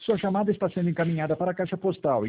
Sua chamada está sendo encaminhada para a caixa postal